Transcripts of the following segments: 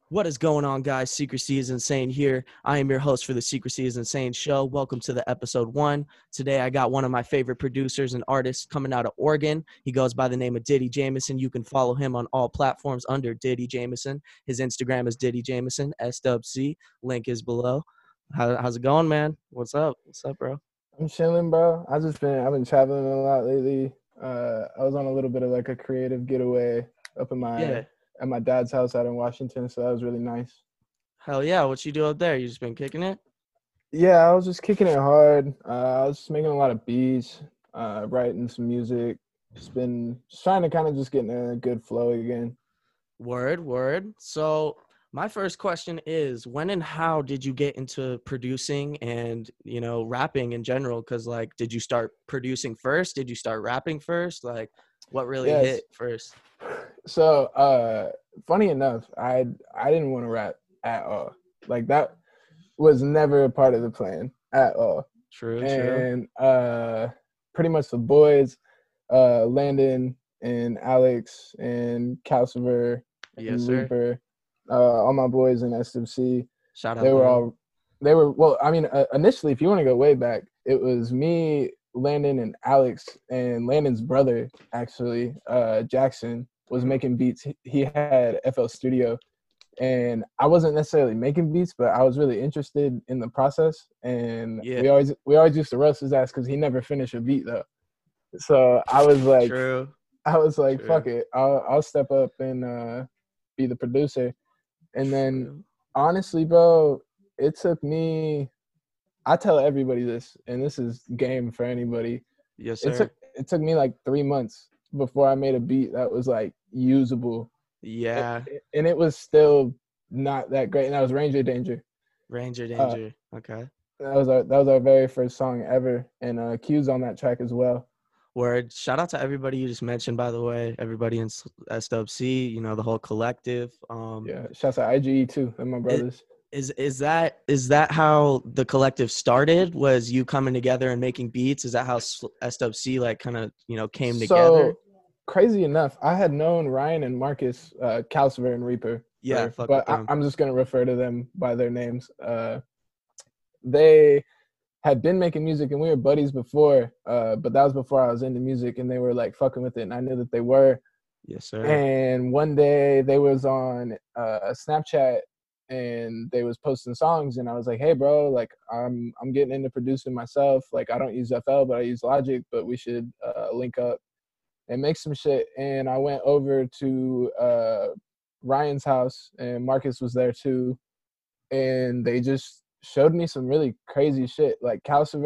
What is going on, guys? Secrecy is Insane here. I am your host for the Secrecy is Insane show. Welcome to the episode 1. Today, I got one of my favorite producers and artists coming out of Oregon. He goes by the name of Diddy Jameson. You can follow him on all platforms under Diddy Jameson. His Instagram is Diddy Jameson, SWC. Link is below. How's it going, man? What's up? What's up, bro? I'm chilling, bro. I've been traveling a lot lately. I was on a little bit of like a creative getaway up in my Yeah. at my dad's house out in Washington, so that was really nice. Hell yeah. What you do up there? You just been kicking it? Yeah, I was just kicking it hard. I was just making a lot of beats, writing some music. Just trying to kind of just get in a good flow again. Word, word. So my first question is, when and how did you get into producing and, rapping in general? Because, like, did you start producing first? Did you start rapping first? Like, what really Yes. hit first? So, funny enough, I didn't want to rap at all. Like that was never a part of the plan at all. True, true. And pretty much the boys, Landon and Alex and Calcifer Yes, and sir. Reaper, all my boys in SMC, Shout they out were them. all they were well. I mean, initially, if you want to go way back, it was me, Landon, and Alex, and Landon's brother actually, Jackson, was Mhm. making beats. He had FL Studio, and I wasn't necessarily making beats, but I was really interested in the process. And Yeah, we always used to roast his ass because he never finished a beat though. So true, I was like, true, fuck it, I'll step up and be the producer. And then true. honestly, bro, it took me. I tell everybody this, and this is game for anybody. Yes, It sir. took me like 3 months before I made a beat that was like usable, Yeah, and it was still not that great. And that was Ranger Danger. Ranger Uh, Danger. Okay. that was our very first song ever, and Q's on that track as well. Word. Shout out to everybody you just mentioned, by the way. Everybody in SWC, the whole collective. Yeah, shouts out IGE too, and my It, brothers. is that how the collective started? Was you coming together and making beats? Is that how SWC like kind of came together? So crazy enough, I had known Ryan and Marcus, Calcifer and Reaper, Yeah, fuck with but them. I'm just gonna refer to them by their names. They had been making music and we were buddies before, but that was before I was into music, and they were like fucking with it, and I knew that they were. Yes, sir. And one day they was on Snapchat and they was posting songs, and I was like, hey bro, like I'm getting into producing myself. Like I don't use FL, but I use Logic, but we should link up and make some shit. And I went over to Ryan's house, and Marcus was there too, and they just showed me some really crazy shit. Like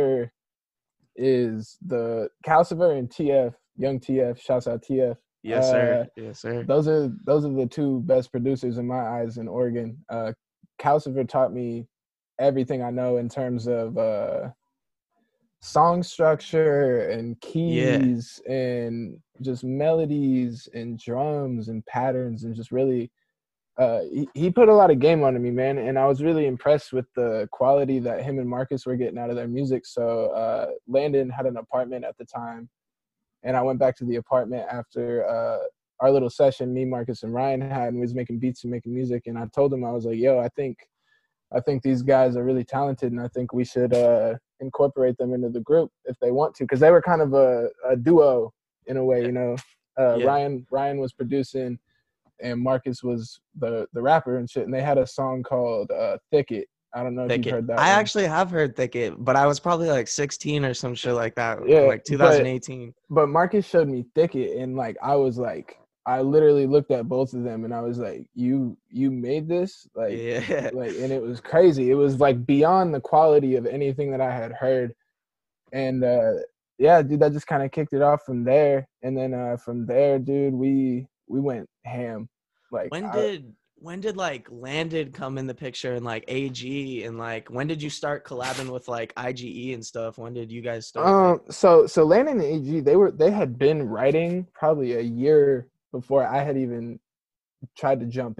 Calcifer and TF, young TF, shouts out TF. Yes, sir. Yes, sir. Those are the two best producers in my eyes in Oregon. Calcifer taught me everything I know in terms of song structure and Yeah. keys and just melodies and drums and patterns, and just really he put a lot of game onto me, man, and I was really impressed with the quality that him and Marcus were getting out of their music. So Landon had an apartment at the time, and I went back to the apartment after our little session me, Marcus, and Ryan had, and we was making beats and making music. And I told him, I was like, yo, I think these guys are really talented, and I think we should incorporate them into the group if they want to, because they were kind of a duo in a way, Yeah. Yeah. Ryan was producing, and Marcus was the rapper and shit, and they had a song called "Thicket." I don't know if you've Thicket. heard that I one. actually have heard Thicket, but I was probably like 16 or some shit like that, Yeah, like 2018. but Marcus showed me Thicket, and like I literally looked at both of them, and I was like, you made this, Yeah. and it was crazy. It was like beyond the quality of anything that I had heard, and yeah, dude, that just kind of kicked it off from there, and then from there, dude, we went ham. Like When I, did when did like Landed come in the picture and like AG and like when did you start collabing with like IGE and stuff? When did you guys start like so Landon and AG, they had been writing probably a year before I had even tried to jump in.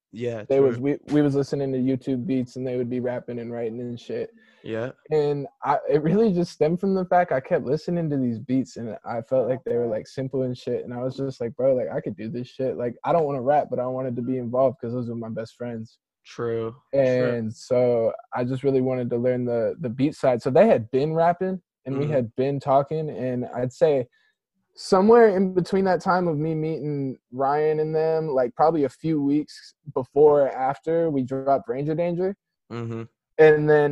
Yeah, They was true. we was listening to YouTube beats and they would be rapping and writing and shit. Yeah, And it really just stemmed from the fact I kept listening to these beats and I felt like they were like simple and shit. And I was just like, bro, like I could do this shit. Like I don't want to rap, but I wanted to be involved because those were my best friends. true, true. And so I just really wanted to learn the beat side. So they had been rapping and we Hmm. had been talking, and I'd say somewhere in between that time of me meeting Ryan and them, like probably a few weeks before or after, we dropped Ranger Danger. Hmm. And then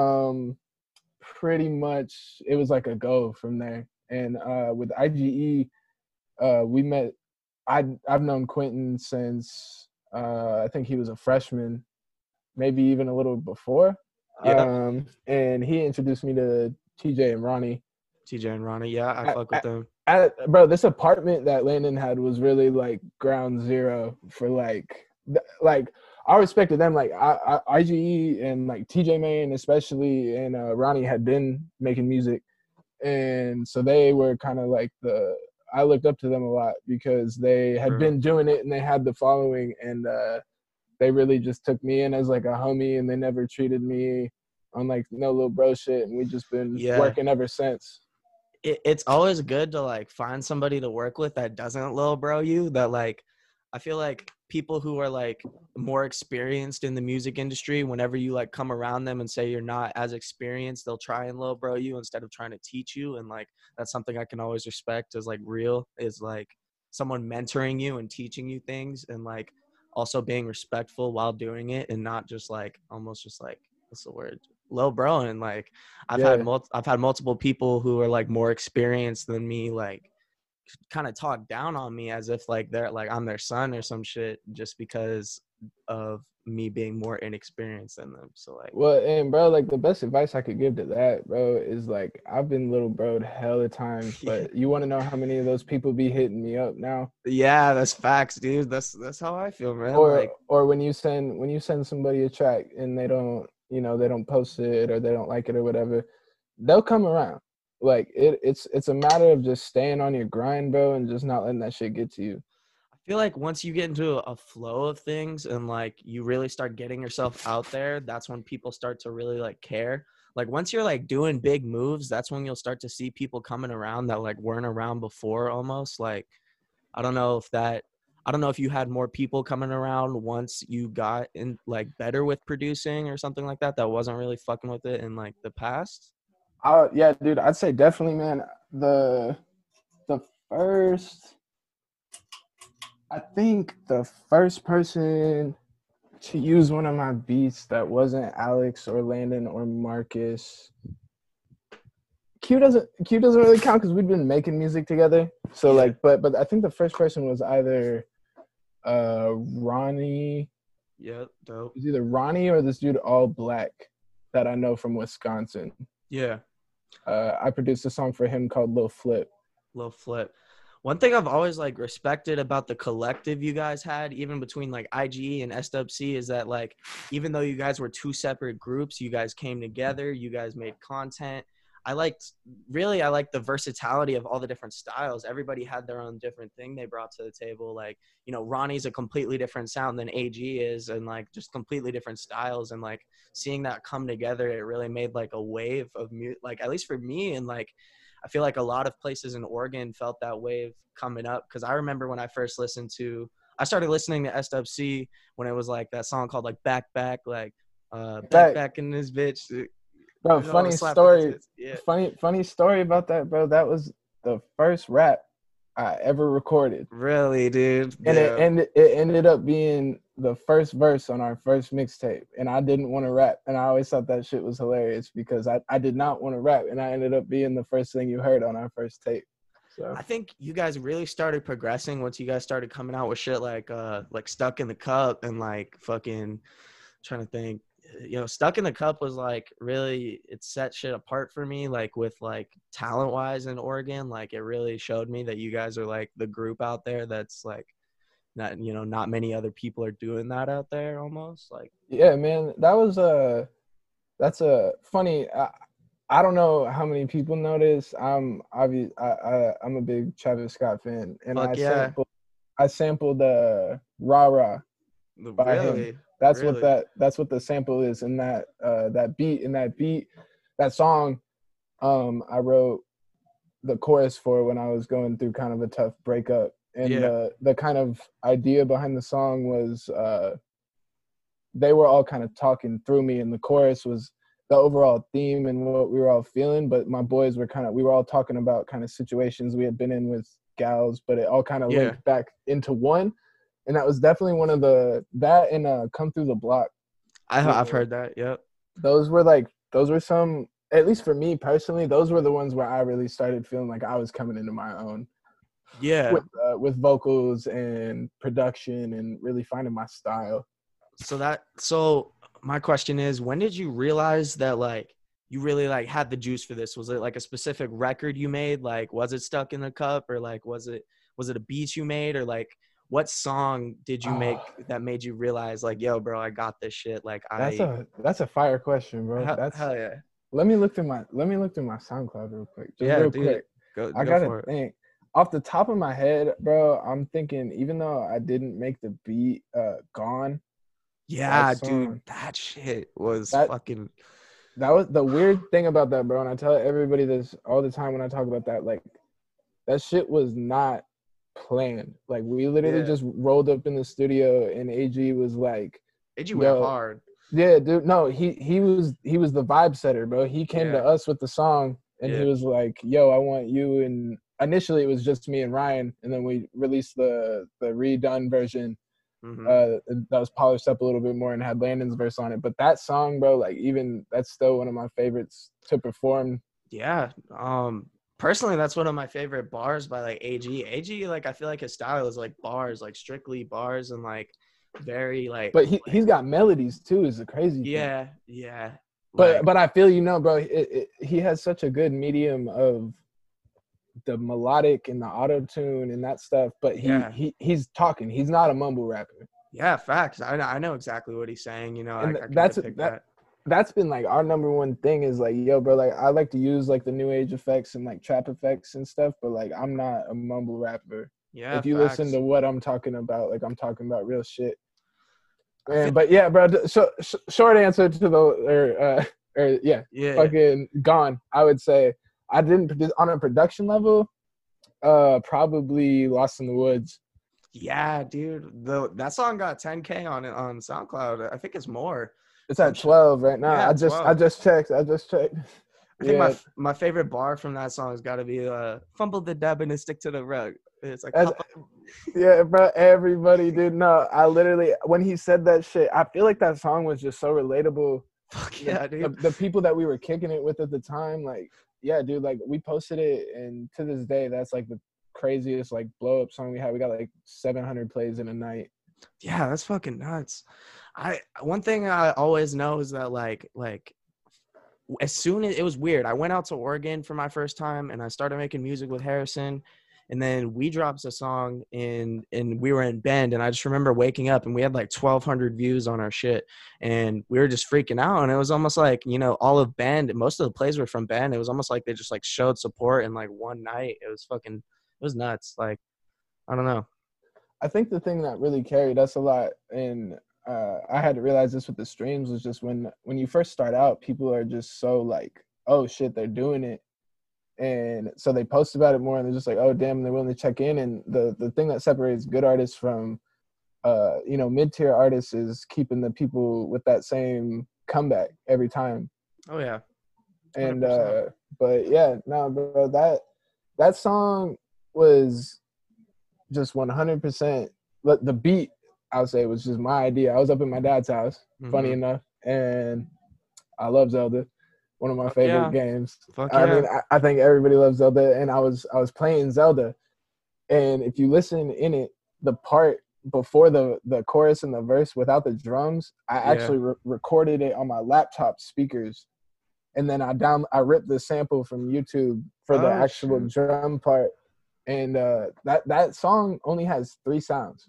pretty much it was like a go from there. And with IGE, we met. I've known Quentin since I think he was a freshman, maybe even a little before. Yeah, And he introduced me to TJ and Ronnie. TJ and Ronnie. Yeah, I fuck with them. Bro, this apartment that Landon had was really like ground zero for like I respected them. Like IGE and like TJ Main especially, and Ronnie had been making music, and so they were kind of like I looked up to them a lot because they had True. been doing it and they had the following, and they really just took me in as like a homie, and they never treated me on like no little bro shit, and we just been Yeah, working ever since. it's always good to like find somebody to work with that doesn't little bro you. That like, I feel like people who are like more experienced in the music industry, whenever you like come around them and say you're not as experienced, they'll try and little bro you instead of trying to teach you. And like that's something I can always respect as like real, is like someone mentoring you and teaching you things, and like also being respectful while doing it, and not just like almost just like, what's the word, low bro. And like Yeah. I've had multiple people who are like more experienced than me, like kind of talk down on me as if like they're like I'm their son or some shit, just because of me being more inexperienced than them. So like, Well, and bro, like the best advice I could give to that, bro, is like I've been little broed hella times, but you want to know how many of those people be hitting me up now? yeah, that's facts, dude. That's how I feel, man. Or Like, when you send somebody a track and they don't, they don't post it or they don't like it or whatever, they'll come around. Like it's a matter of just staying on your grind, bro, and just not letting that shit get to you. I feel like once you get into a flow of things and like you really start getting yourself out there, that's when people start to really like care. Like once you're like doing big moves, that's when you'll start to see people coming around that like weren't around before almost. Like I don't know if that I don't know if you had more people coming around once you got in like better with producing or something like that wasn't really fucking with it in like the past. Yeah, dude, I'd say definitely, man. The the first, I think the first person to use one of my beats that wasn't Alex or Landon or Marcus. Q doesn't really count because we've been making music together. So Yeah. like, but I think the first person was either Ronnie. Yeah. It Dope. was either Ronnie or this dude All Black that I know from Wisconsin. Yeah. I produced a song for him called Lil Flip. Little flip. One thing I've always like respected about the collective you guys had, even between like IGE and SWC, is that like even though you guys were two separate groups, you guys came together, you guys made content. I liked the versatility of all the different styles. Everybody had their own different thing they brought to the table. Like, you know, Ronnie's a completely different sound than AG is, and like just completely different styles. And like seeing that come together, it really made like a wave of music, like at least for me. And like I feel like a lot of places in Oregon felt that wave coming up, because I remember when I first I started listening to SWC when it was like that song called like Back, like Back, Back in this bitch. bro. You know, the Funny slap with the story. tits. Yeah. Funny story about that, bro. That was the first rap I ever recorded. Really, dude. And Damn. it ended up being the first verse on our first mixtape, and I didn't want to rap, and I always thought that shit was hilarious because I did not want to rap, and I ended up being the first thing you heard on our first tape. So I think you guys really started progressing once you guys started coming out with shit like Stuck in the Cup, and like fucking trying to think, you know, Stuck in the Cup was like really, it set shit apart for me, like with like talent wise in Oregon. Like it really showed me that you guys are like the group out there that's like not, you know, not many other people are doing that out there almost like. yeah, man, that's a funny. I don't know how many people know this. I'm a big Travis Scott fan, and Fuck yeah. I sampled Rah Rah by him. Really? That's what Really? that's what the sample is in that beat, that song. I wrote the chorus for when I was going through kind of a tough breakup, and Yeah. the kind of idea behind the song was they were all kind of talking through me, and the chorus was the overall theme and what we were all feeling. But my boys were we were all talking about kind of situations we had been in with gals, but it all kind of Yeah. linked back into one. And that was definitely one of that and Come Through the Block. I've heard that. Yep. Those were some, at least for me personally, those were the ones where I really started feeling like I was coming into my own Yeah. with vocals and production and really finding my style. So my question is, when did you realize that like you really like had the juice for this? Was it like a specific record you made? Like was it Stuck in the Cup, or like was it a beat you made, or like what song did you make that made you realize like, yo, bro, I got this shit? Like That's a fire question, bro. That's hell yeah. let me look through my SoundCloud real quick. Just Yeah, real dude. quick. I Go gotta for it. think. Off the top of my head, bro, I'm thinking even though I didn't make the beat, Gone, that Yeah, dude, song, that shit was that fucking that was the weird thing about that, bro. And I tell everybody this all the time when I talk about that. Like that shit was not planned. Like we literally yeah. just rolled up in the studio and AG was like, You went "Yo, hard. yeah, dude. No, he was the vibe setter, bro. He came to Yeah. us with the song and he Yeah. was like, "Yo, I want you." And initially it was just me and Ryan, and then we released the redone version Mm-hmm. that was polished up a little bit more and had Landon's verse on it. But that song, bro, like even that's still one of my favorites to perform. Yeah. Personally, that's one of my favorite bars by like AG. AG, like I feel like his style is like bars, like strictly bars, and like very like But he's got melodies too, is the crazy thing. yeah, yeah. Like But I feel bro. He has such a good medium of the melodic and the auto tune and that stuff. But yeah. he's talking. He's not a mumble rapper. Yeah, facts. I know exactly what he's saying, you know, And I can depict that. that's been like our number one thing is like, yo, bro, like I like to use like the new age effects and like trap effects and stuff, but like I'm not a mumble rapper. Yeah, If you listen facts. to what I'm talking about, like I'm talking about real shit. I feel Man, but yeah, bro. So short answer to yeah, yeah. fucking Gone. I would say I didn't produce on a production level. Probably Lost in the Woods. Yeah, dude. That song got 10K on it on SoundCloud. I think it's more. It's Some at shit. 12 right now. Yeah, I 12. just checked. I think Yeah, my favorite bar from that song has got to be "Fumble the dab and stick to the rug." It's like as, yeah, bro. Everybody did know. I literally when he said that shit, I feel like that song was just so relatable. fuck yeah, dude. The people that we were kicking it with at the time, like, yeah, dude, like we posted it, and to this day, that's like the craziest like blow up song we had. We got like 700 plays in a night. Yeah, that's fucking nuts. One thing I always know is that like as soon as it was weird, I went out to Oregon for my first time and I started making music with Harrison. And then we dropped a song and we were in Bend, and I just remember waking up and we had like 1,200 views on our shit, and we were just freaking out. And it was almost like, you know, all of Bend, most of the plays were from Bend. It was almost like they just like showed support in like one night. It was nuts. Like, I don't know. I think the thing that really carried us a lot, and I had to realize this with the streams, was just when you first start out, people are just so like, oh shit, they're doing it, and so they post about it more, and they're just like, oh damn, they're willing to check in. And the thing that separates good artists from mid-tier artists is keeping the people with that same comeback every time. Oh yeah. And 100%. but yeah, no, bro, that song was just 100%. The beat, I would say, was just my idea. I was up in my dad's house, funny Mm-hmm. enough, and I love Zelda, one of my Fuck favorite yeah. games. Fuck I yeah. mean, I think everybody loves Zelda, and I was playing Zelda, and if you listen in it, the part before the chorus and the verse without the drums, I Yeah. actually recorded it on my laptop speakers, and then I ripped the sample from YouTube for the Oh actual shit. drum part, and that song only has 3 sounds.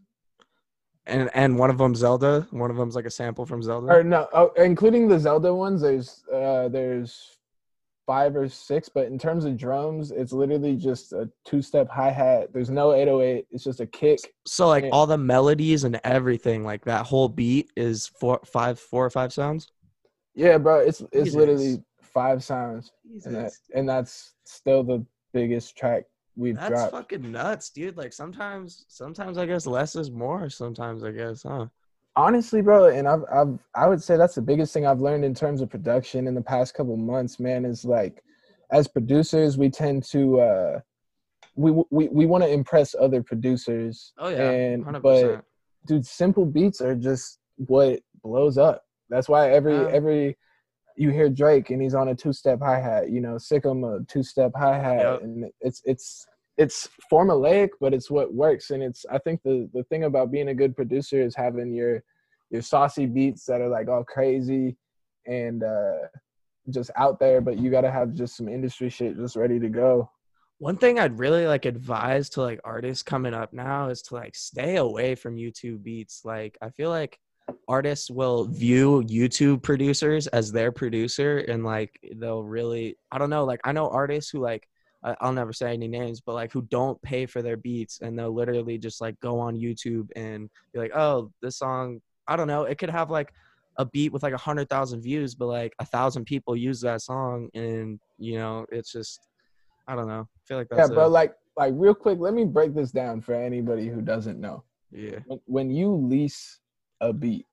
And one of them Zelda. One of them's like a sample from Zelda. Or no, including the Zelda ones. There's 5 or 6, but in terms of drums, it's literally just a 2-step hi-hat. There's no 808. It's just a kick. So like And all the melodies and everything, like that whole beat is four or five sounds. yeah, bro, it's Jesus, literally 5 sounds, Jesus, and that's still the biggest track we've that's dropped. fucking nuts, dude. Like sometimes I guess less is more. Sometimes I guess, huh? Honestly, bro, and I would say that's the biggest thing I've learned in terms of production in the past couple months, man, is like as producers, we tend to we want to impress other producers, Oh yeah, and hundred but percent. dude, simple beats are just what blows up. That's why Yeah, every you hear Drake and he's on a 2-step hi-hat, you know, Sikkim a 2-step hi-hat, yep. and it's formulaic, but it's what works. And it's I think the thing about being a good producer is having your saucy beats that are like all crazy and just out there, but you got to have just some industry shit just ready to go. One thing I'd really like advise to like artists coming up now is to like stay away from YouTube beats. Like I feel like artists will view YouTube producers as their producer and like they'll really I don't know, like I know artists who like I'll never say any names, but like who don't pay for their beats and they'll literally just like go on YouTube and be like, oh, this song, I don't know, it could have like a beat with like 100,000 views, but like 1,000 people use that song and you know, it's just I don't know. I feel like Yeah, that's bro. a Like real quick, let me break this down for anybody who doesn't know. yeah. When you lease a beat,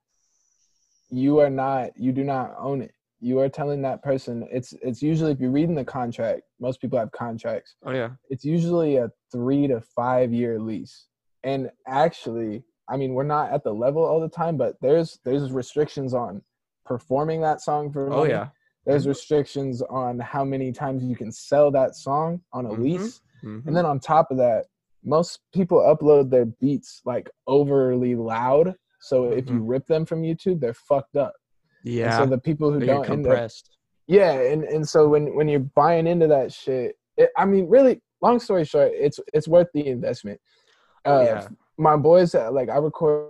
you do not own it. You are telling that person it's usually, if you're reading the contract, most people have contracts. Oh yeah. It's usually a 3 to 5 year lease. And actually, I mean, we're not at the level all the time, but there's restrictions on performing that song for Oh money. yeah. There's Mhm. restrictions on how many times you can sell that song on a Mhm. lease. And Mhm. then on top of that, most people upload their beats like overly loud. So if you Mhm. rip them from YouTube, they're fucked up. And so Yeah. the people who They get don't end up, compressed. yeah, and so when you're buying into that shit, I mean, really, long story short, it's worth the investment. Oh Uh, yeah. my boys, like I record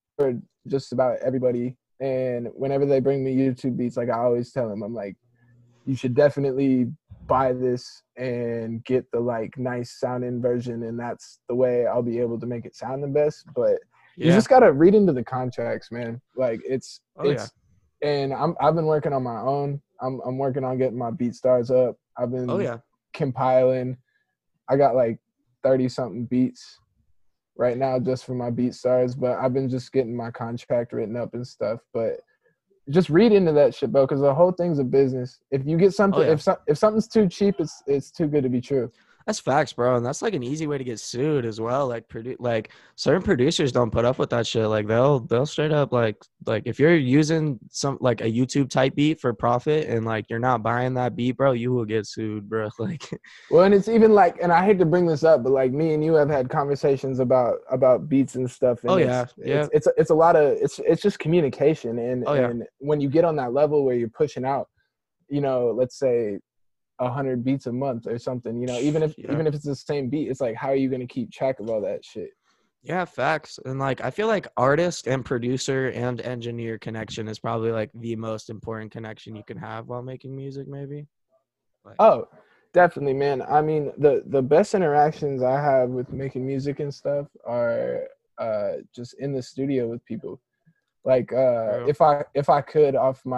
just about everybody, and whenever they bring me YouTube beats, like I always tell them, I'm like, you should definitely buy this and get the like nice sounding version, and that's the way I'll be able to make it sound the best. But you Yeah. just gotta read into the contracts, man. Like Oh yeah. and I've been working on my own. I'm working on getting my BeatStars up. I've Oh been yeah. compiling. I got like 30 something beats right now just for my BeatStars, but I've been just getting my contract written up and stuff. But just read into that shit, bro, because the whole thing's a business. If you get Oh something, yeah. if something's too cheap, it's too good to be true. That's facts, bro, and that's like an easy way to get sued as well. Like like certain producers don't put up with that shit. Like they'll straight up like if you're using some like a YouTube type beat for profit and like you're not buying that beat, bro, you will get sued, bro. Like Well, and it's even like, and I hate to bring this up, but like me and you have had conversations about beats and stuff, oh and yeah, yeah, it's a lot of it's just communication, oh yeah, and when you get on that level where you're pushing out, you know, let's say 100 beats a month or something, you know, yeah. even if it's the same beat, it's like, how are you going to keep track of all that shit? Yeah, facts. And like I feel like artist and producer and engineer connection is probably like the most important connection you can have while making music, maybe. Like Oh, definitely, man. I mean, the best interactions I have with making music and stuff are just in the studio with people. Like bro, if I could,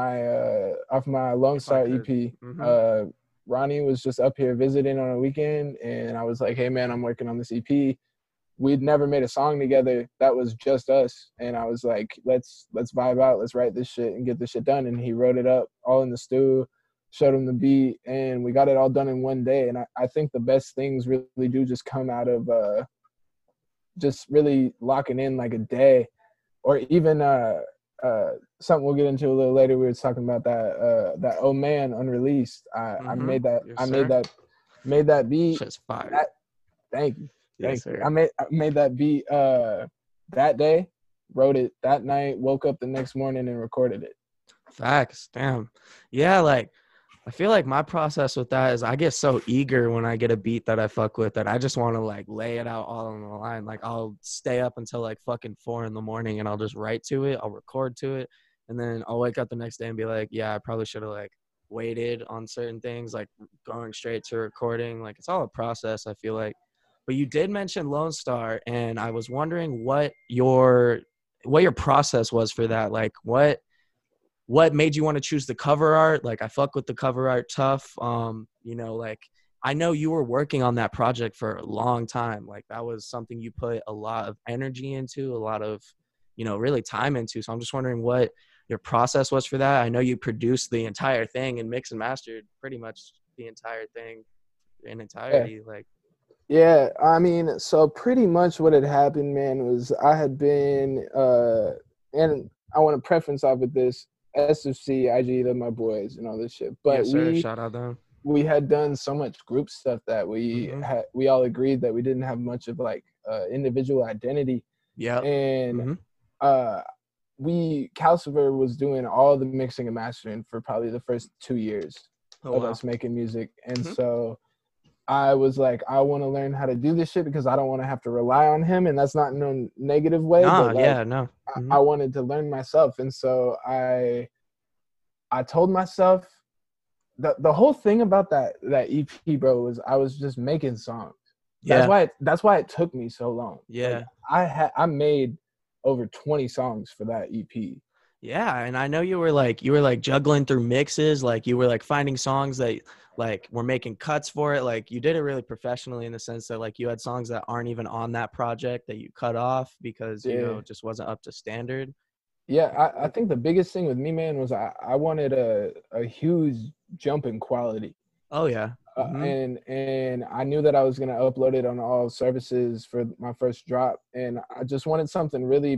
off my Lone if I Star could. EP, Mm-hmm. Ronnie was just up here visiting on a weekend, and I was like, hey man, I'm working on this EP. We'd never made a song together. That was just us, and I was like, let's vibe out, let's write this shit and get this shit done. And he wrote it up all in the stew, showed him the beat, and we got it all done in one day. And I think the best things really do just come out of just really locking in like a day, or even something we'll get into a little later. We were talking about that Oh Man unreleased. I Mm-hmm. made that Yes, sir. made that beat. Shit's fire. That Thank you. Yes, Thank you. sir. I made that beat that day, wrote it that night, woke up the next morning and recorded it. Facts. Damn. Yeah, like I feel like my process with that is I get so eager when I get a beat that I fuck with that I just want to like lay it out all on the line. Like I'll stay up until like fucking 4 in the morning and I'll just write to it. I'll record to it. And then I'll wake up the next day and be like, yeah, I probably should have like waited on certain things, like going straight to recording. Like it's all a process, I feel like. But you did mention Lone Star, and I was wondering what your process was for that. Like what made you want to choose the cover art? Like I fuck with the cover art tough. You know, like I know you were working on that project for a long time. Like that was something you put a lot of energy into, a lot of, you know, really time into. So I'm just wondering what your process was for that. I know you produced the entire thing and mixed and mastered pretty much the entire thing in Yeah. entirety. Like, Yeah, I mean, so pretty much what had happened, man, was I had been, and I want to preference off with this, SFC, IG, they're my boys and all this shit. But yes, sir. Shout out them. we had done so much group stuff that Mm-hmm. we all agreed that we didn't have much of like individual identity. Yep. And Mm-hmm. Calcifer was doing all the mixing and mastering for probably the first 2 years of us making music. And so I was like, I want to learn how to do this shit because I don't want to have to rely on him. And that's not in no negative way, but like, I wanted to learn myself. And so I told myself the whole thing about that EP, bro, was I was just making songs. That's why it took me so long. Yeah. Like, I made over 20 songs for that EP. Yeah, and I know you were like juggling through mixes, like you were like finding songs that like were making cuts for it. Like you did it really professionally in the sense that like you had songs that aren't even on that project that you cut off because you know it just wasn't up to standard. Yeah, I think the biggest thing with me, man, was I wanted a huge jump in quality. Oh yeah. And I knew that I was gonna upload it on all services for my first drop, and I just wanted something really